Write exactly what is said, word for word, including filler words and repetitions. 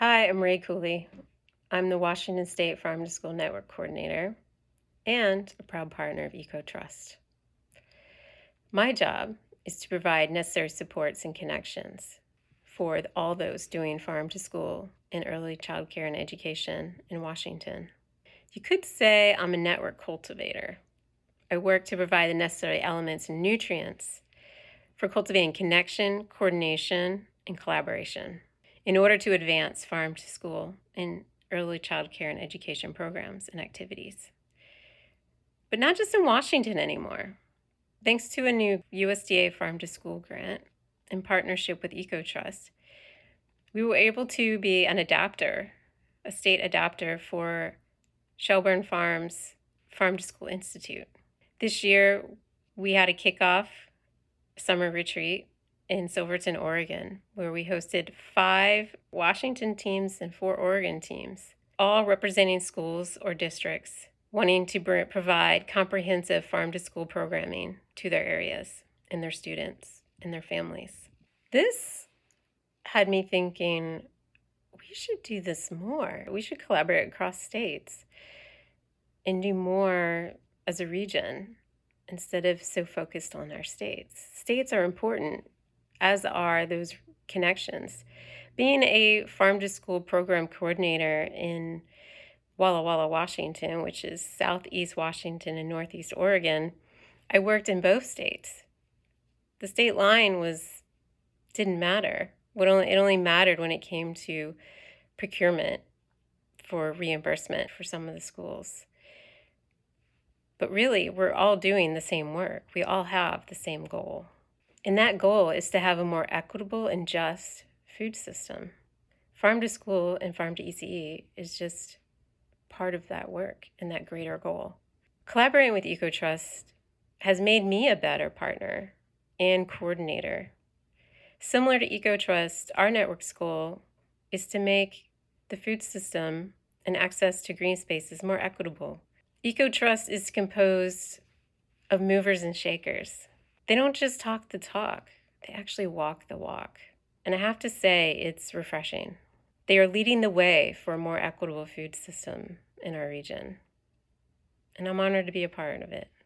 Hi, I'm Ray Cooley. I'm the Washington State Farm to School Network Coordinator and a proud partner of EcoTrust. My job is to provide necessary supports and connections for all those doing farm to school and early child care and education in Washington. You could say I'm a network cultivator. I work to provide the necessary elements and nutrients for cultivating connection, coordination, and collaboration in order to advance farm to school and early child care and education programs and activities. But not just in Washington anymore. Thanks to a new U S D A Farm to School grant in partnership with EcoTrust, we were able to be an adapter, a state adapter for Shelburne Farms Farm to School Institute. This year, we had a kickoff summer retreat in Silverton, Oregon, where we hosted five Washington teams and four Oregon teams, all representing schools or districts wanting to provide comprehensive farm-to-school programming to their areas and their students and their families. This had me thinking, we should do this more. We should collaborate across states and do more as a region instead of so focused on our states. States are important, as are those connections. Being a farm-to-school program coordinator in Walla Walla, Washington, which is southeast Washington and northeast Oregon, I worked in both states. The state line was didn't matter. It only, it only mattered when it came to procurement for reimbursement for some of the schools. But really, we're all doing the same work. We all have the same goal. And that goal is to have a more equitable and just food system. Farm to School and Farm to E C E is just part of that work and that greater goal. Collaborating with EcoTrust has made me a better partner and coordinator. Similar to EcoTrust, our network's goal is to make the food system and access to green spaces more equitable. EcoTrust is composed of movers and shakers. They don't just talk the talk, they actually walk the walk. And I have to say, it's refreshing. They are leading the way for a more equitable food system in our region. And I'm honored to be a part of it.